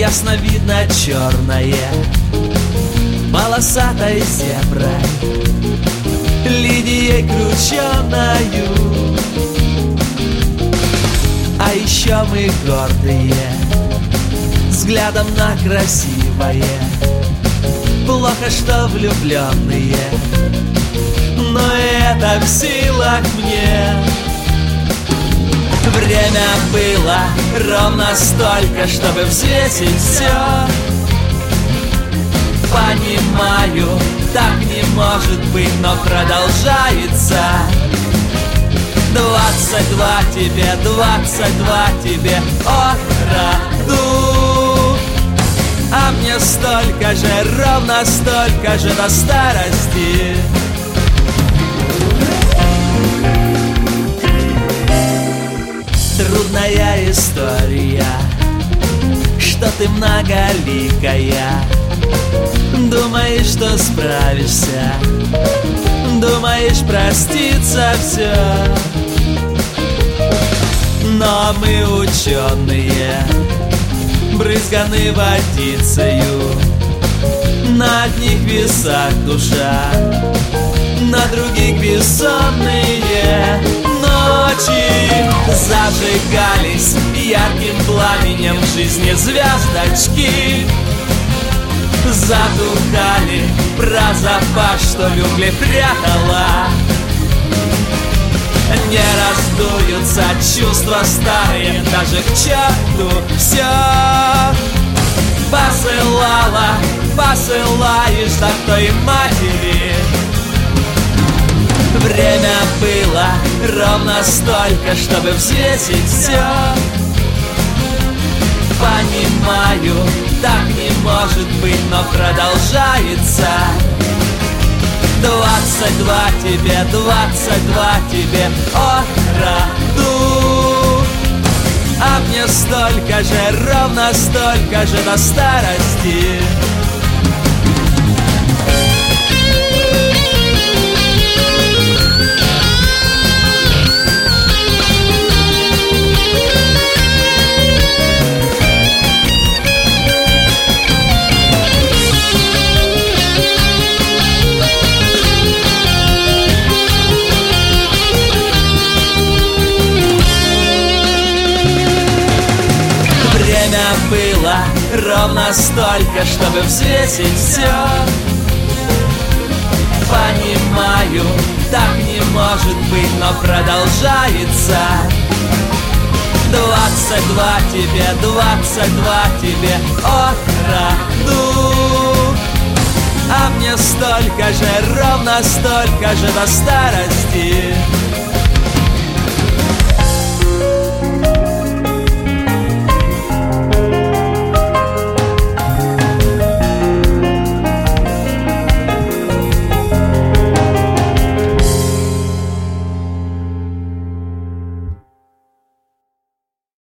ясно видно черное полосатой зеброй, линией крученою. А еще мы гордые, взглядом на красивое. Плохо, что влюбленные, но это в силах мне. Время было ровно столько, чтобы взвесить все. Понимаю, так не может быть, но продолжается. 22 тебе, 22 тебе от роду. А мне столько же, ровно столько же до старости. Трудная история, что ты многоликая. Думаешь, что справишься, думаешь, проститься все. Но мы ученые, брызганы водицею. На одних весах душа, на других бессонные ночи. Зажигались ярким пламенем в жизни звездочки. Затухали про запас, что в угле прятала. Не раздуются чувства старые, даже к черту все. Посылала, посылаешь так той матери. Время было ровно столько, чтобы взвесить все. Понимаю, так не может быть, но продолжается. 22 тебе, 22 тебе от роду. А мне столько же, ровно столько же до старости. Было ровно столько, чтобы взвесить все. Понимаю, так не может быть, но продолжается. 22 тебе, 22 тебе от роду. А мне столько же, ровно столько же до старости.